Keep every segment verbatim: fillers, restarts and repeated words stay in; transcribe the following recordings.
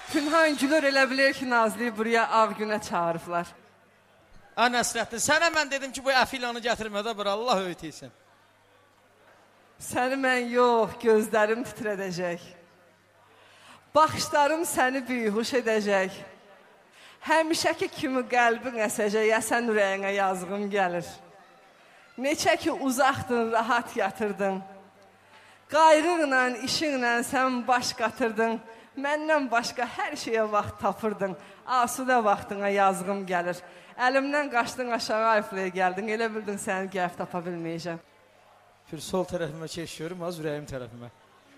Pünhan Gülür elə bilir ki, Nazlı'yı buraya av günə çağırıblar. Ay Nəsrəttin, sənə mən dedim ki, bu əfilanı gətirmə də bura, Allah öytəysin. Səni mən yox, gözlərim titrədəcək. Baxışlarım səni biyhuş edəcək. Həmişəki kimi qəlbin əsəcək, əsən ürəyinə yazığım gəlir. Neçə ki uzaqdın, rahat yatırdın. Qayğınla, işinlə sən baş qatırdın. Məndən başqa hər şeyə vaxt tapırdın. Asudə vaxtına yazığım gəlir. Əlimdən qaçdın, aşağı ayflaya gəldin. Elə bildin səni gəlib tapa bilməyəcəm. Bir sol tərəfimə keçiyorum, az ürəyim tərəfimə.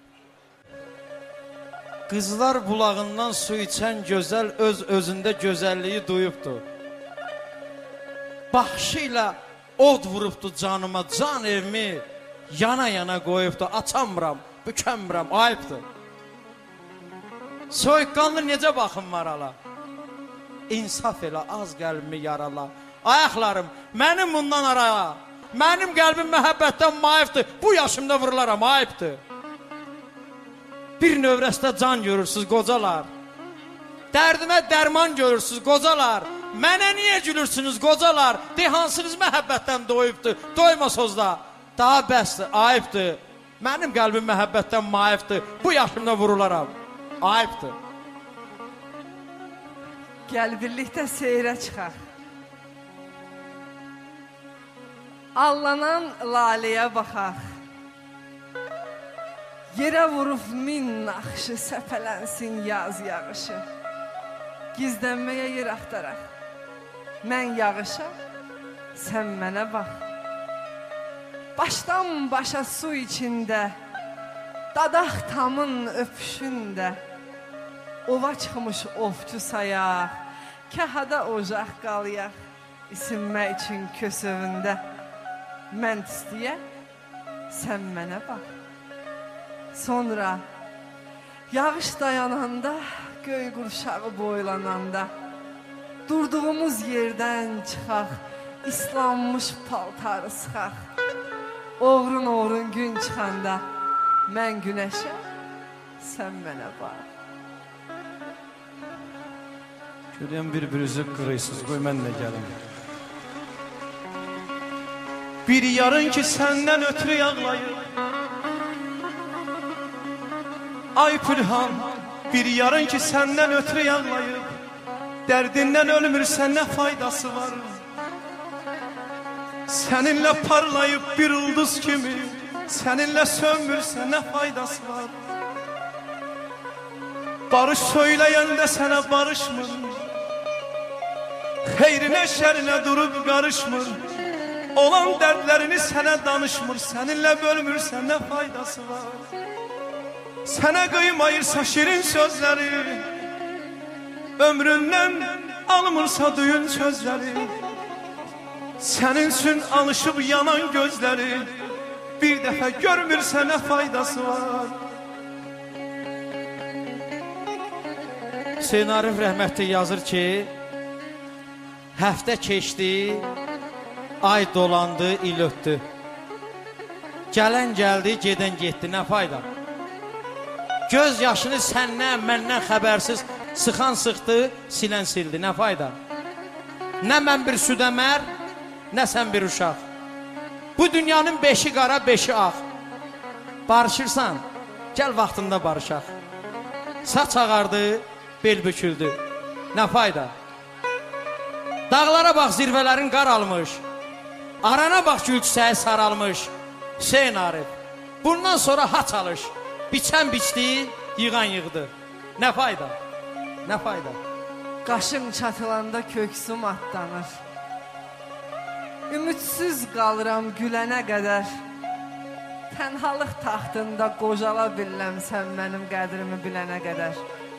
Qızlar bulağından su içən gözəl öz özündə gözəlliyi duyubdu. Baxışı ilə od vurubdu canıma, can evimi yana-yana qoyubdu. Açamıram, bükəmmirəm, ayıbdır. Soyuqqanlı necə baxım var ala? İnsaf elə, az qəlbimi yarala. Ayaqlarım, mənim bundan araya. Mənim qəlbim məhəbbətdən maifdir. Bu yaşımda vurularam, ayıbdır. Bir növrəstə can görürsünüz, qocalar. Dərdimə dərman görürsünüz, qocalar. Mənə niyə gülürsünüz, qocalar? Dehansınız məhəbbətdən doyubdur, doymasınız da. Daha bəsdir, ayıbdır. Mənim qəlbim məhəbbətdən maifdir. Bu yaşımda vurularam, ayıbdır. Gəl birlikdə seyrə çıxaq. Allanan laləyə baxaq. Yerə vurub min naxşı, səpələnsin yaz yağışı. Gizlənməyə yer axtaraq. Mən yağışa, sən mənə bax. Başdan başa su içində, dadaq tamın öpüşündə. Ova çıxmış ovçu sayaq, kəhada ocaq qalayaq. İsinmək üçün kösövündə. Mən tüstüyə, sən mənə bax. Sonra yağış dayananda, göy qurşağı boylananda, durduğumuz yerdən çıxaq, islanmış paltarı sıxaq. Oğrun-oğrun gün çıxanda, mən günəşə, sən mənə bax. Görəyəm bir-birinizi qırıysınız, qoy mən də gəlim. Bir yarın ki səndən ötürü yağlayır. Ay Pülhan, bir yarın ki səndən ötürü yağlayır. Dərdindən ölmürsən, nə faydası var? Səninlə parlayıb bir ulduz kimi, səninlə sönmürsən, nə faydası var? Barış söyləyəndə sənə barışmır. Xeyrinə şərinə durub qarışmır. Olan dərdlərini sənə danışmır. Səninlə bölmürsən, nə faydası var? Sənə qıymayırsa şirin sözləri, ömründən almırsa düyün sözləri. Sənin üçün alışıb yanan gözləri, bir dəfə görmürsə, nə faydası var? Hüseyin Arif rəhmətli yazır ki, həftə keçdi, ay dolandı, il ötdü. Gələn gəldi, gedən getdi, nə fayda? Göz yaşını səndən, məndən xəbərsiz sıxan sıxdı, silən sildi, nə fayda? Nə mən bir südəmər, nə sən bir uşaq. Bu dünyanın beşi qara, beşi ağ. Barışırsan, gəl vaxtında barışaq. Saç ağardı, bel büküldü, nə fayda? Dağlara bax, zirvələrin qar almış. Arana bax, gül çiçəyi saralmış. Hüseyin Arif, bundan sonra ha çalış. Biçən biçdi, yığan yığdı. Nə fayda? Nə fayda? Qaşım çatılanda köksüm atlanır. Ümidsiz qalıram gülənə qədər. Tənhalıq taxtında qocala biləm sən mənim qədrimi bilənə qədər.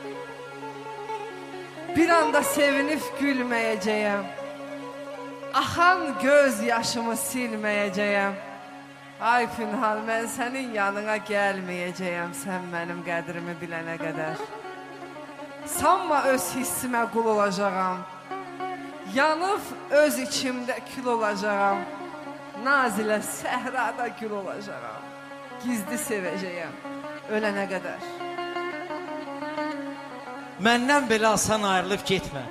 Bir anda sevinib gülməyəcəyəm. Axan göz yaşımı silməyəcəyəm. Ay Pünhan, mən sənin yanına gəlməyəcəyəm sən mənim qədrimi bilənə qədər. Sanma öz hissimə qul olacağam. Yanıb öz içimdə kül olacağam. Nazilə səhrada gül olacağam. Gizli sevəcəyəm ölənə qədər. məndən belə asan ayrılıb getmə.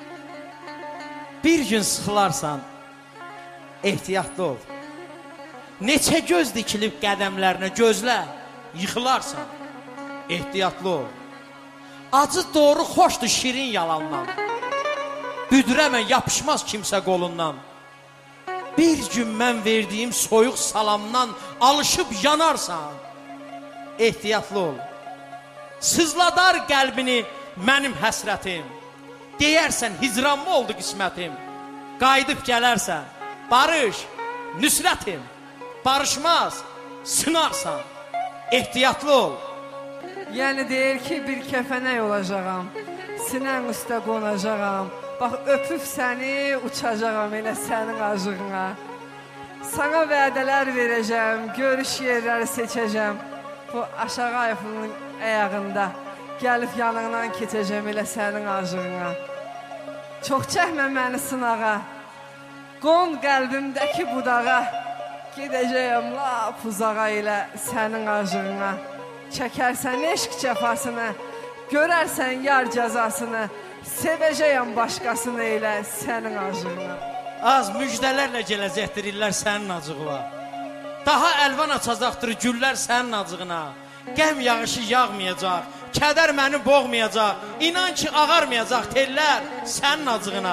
Bir gün sıxılarsan, ehtiyatlı ol. Neçə göz dikilib qədəmlərinə gözlə, yıxılarsan, ehtiyatlı ol. Acı doğru xoşdur şirin yalandan. Büdürəmə yapışmaz kimsə qolundan. Bir gün mən verdiyim soyuq salamdan alışıb yanarsan, ehtiyatlı ol. Sızladar qəlbini mənim həsrətim. Deyərsən hicranmı oldu qismətim. Qayıdıb gələrsən, barış, nüsrətim. Barışmaz, sınarsan, ehtiyatlı ol. Yəni deyir ki, bir kəfənək olacağam, sinən üstə qonacağam. Bax, öpüb səni, uçacağam elə sənin acığına. Sana vədələr verəcəm, görüş yerləri seçəcəm. Bu aşağı ayağının əyağında gəlib yanından keçəcəm elə sənin acığına. Çox çəkmə məni sınağa, qon qəlbimdəki budağa. Gedəcəyəm lap uzağa elə sənin acığına. Çəkərsən eşq cəfasını, görərsən yar cəzasını. Sevəcəyəm başqasını elə sənin acığına. Az müjdələrlə gələcəkdirirlər sənin acığına. Daha əlvan açacaqdır güllər sənin acığına. Qəm yağışı yağmayacaq, kədər məni boğmayacaq. İnan ki, ağarmayacaq tellər sənin acığına.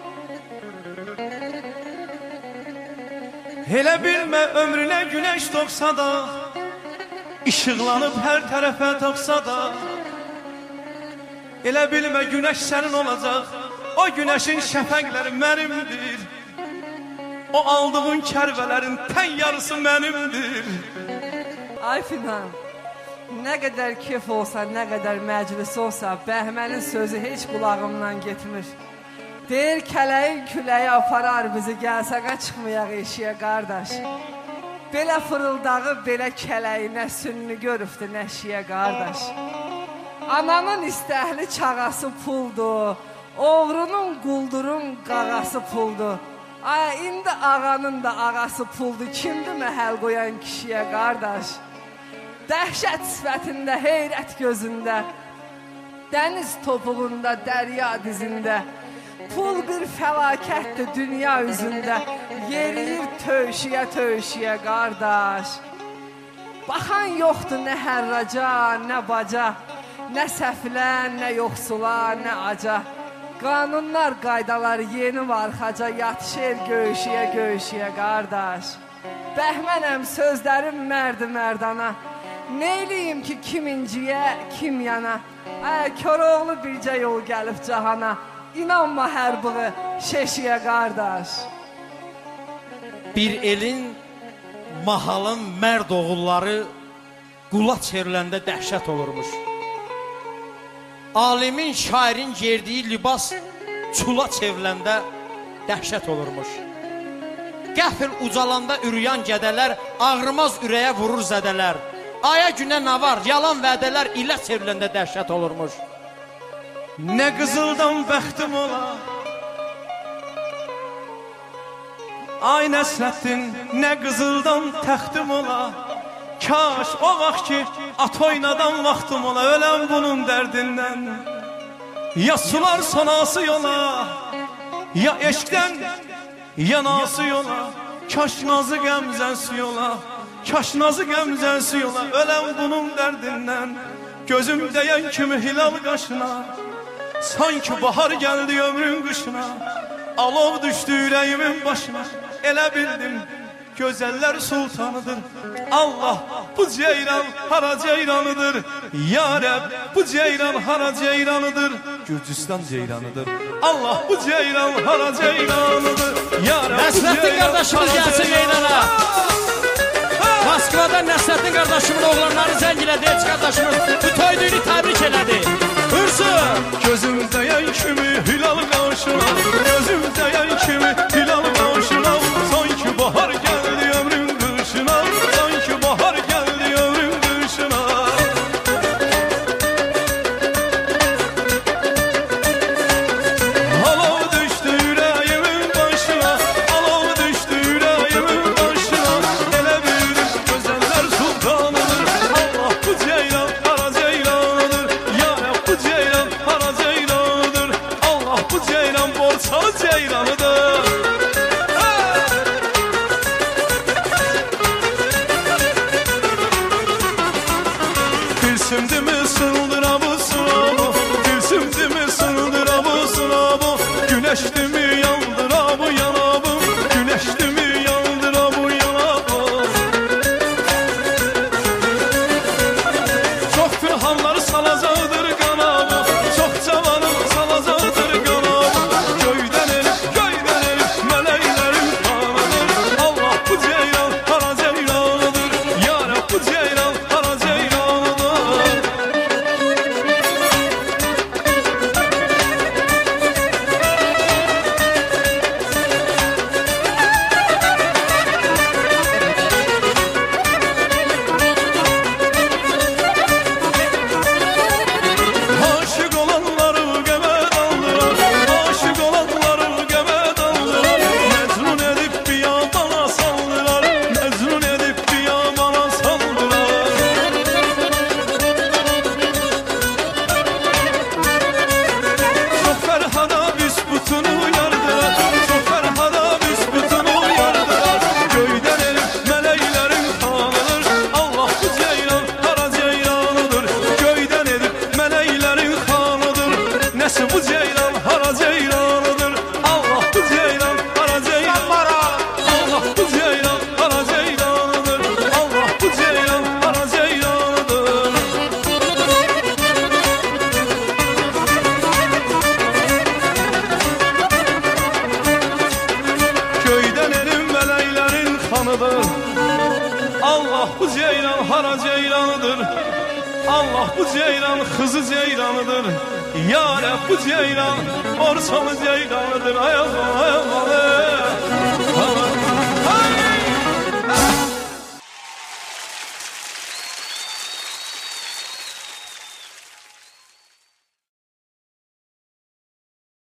Elə bilmə ömrünə günəş doğsa da, işıqlanıb hər tərəfə tapsa da, elə bilmə günəş sənin olacaq, o günəşin şəfəqləri mənimdir. O aldığın kərvələrin tən yarısı mənimdir. Ay Fidan, nə qədər keyf olsa, nə qədər məclis olsa, Bəhmənin sözü heç qulağımdan getmir. Deyir kələyin küləyi aparar bizi, gəlsəqə çıxmayaq eşiyə qardaş. Belə fırıldağı, belə kələyi nə sünnü görübdü nəşiyə qardaş. Ananın istəhli çağası puldur, oğrunun quldurun qağası puldur. Ay, indi ağanın da ağası puldur, kimdir məhəl qoyan kişiyə qardaş. Dəhşət sifətində, heyrət gözündə, dəniz topuğunda, dərya dizində. Pul bir fəlakətdir dünya üzündə, yeriyir tövşiyə tövşiyə qardaş. Baxan yoxdur nə hərraca, nə baca, nə səflə, nə yoxsula, nə aca. Qanunlar, qaydalar yeni var xaca, yatışır göyşiyə göyşiyə qardaş. Bəhmənəm sözlərim mərdi mərdana, neyliyim ki kim inciyə, kim yana. Ay, Koroğlu bircə yol gəlib cahana, İnanma hər bığı şeşiyə qardaş. Bir elin, mahalın mərd oğulları qula çevriləndə dəhşət olurmuş. Alimin, şairin gerdiyi libas çula çevriləndə dəhşət olurmuş. Qəfil ucalanda ürüyan gədələr ağrımaz ürəyə vurur zədələr. Aya günə nə var, yalan vədələr ilə çevriləndə dəhşət olurmuş. Nə qızıldan bəxtim ola, ay Nəsrəddin, nə qızıldan təxtim ola. Kaş o vaxt ki, at oynadan vaxtım ola, öləm bunun dərdindən. Ya sular sonası yola, ya eşqdən yanası yola. Kaş nazı qəmzənsi yola, kaş nazı qəmzənsi yola, öləm bunun dərdindən. Gözüm dəyən kimi hilal qaşına, sanki bahar gəldi ömrün qışına. Alov düşdü ürəyimin başına, elə bildim gözəllər sultanıdır. Allah bu ceyran hara ceyranıdır, ya Rəbb bu ceyran hara ceyranıdır, Gürcistan ceyranıdır. Allah bu ceyran hara ceyranıdır, ya Rəbb bu ceyran. Nəsrəddin qardaşımız gəlsin meydana. Moskvada Nəsrəddin qardaşımın oğlanları zəng elədi, heç qardaşımız bu toyduyunu təbrik elədi. Hürsün! Gözüm dəyən kimi hilal qavşına, gözüm dəyən kimi hilal qavşına. Sanki bahar gəldi ömrün qışına, sanki bahar gəldi ömrün qışına. Alov düşdü ürəyimin başına, alov düşdü ürəyimin başına. Elə bildim gözəllər sultanıdır, Allah bu ceyran hara ceyranıdır. borçalı ceyranıdır. Gülsümdü mü sındıra bu sınavı, gülsümdü mü sındıra bu sınavı, güneşdü mü yandıra bu yanabı, güneşdü mü yandıra bu yanabı. Çok pürhanları salacaqdır qanabı, çok cavanım salacaqdır qanabı. Göydən elif, göydən elif, mələklərin qanıdır. Allah bu ceyran hara ceyranıdır, ya Rəbb bu ceyran hara ceyranıdır. Aşık olanları qəmə daldırar, aşık olanları qəmə daldırar. Məcnun edib biyabana saldırar, məcnun edib biyabana saldırar. Çox fərhada büsbütünü yardırar, çox fərhada büsbütünü yardırar. Göydən elif mələklərin xanıdır, Allah bu ceyran hara ceyranıdır. Göydən elif mələklərin xanıdır, nəsi bu ceyran hara ceyranıdır. Allah bu ceyran hara ceyranıdır, Allah bu ceyran hara ceyranıdır, Allah bu ceyran hara ceyranıdır. Göydən elif mələklərin xanıdır, Allah bu ceyran hara ceyranıdır. Allah bu ceyran kızı ceyranıdır. Ya Rəbb bu ceyran borçalı ceyranıdır. Ay Allah, ay Allah.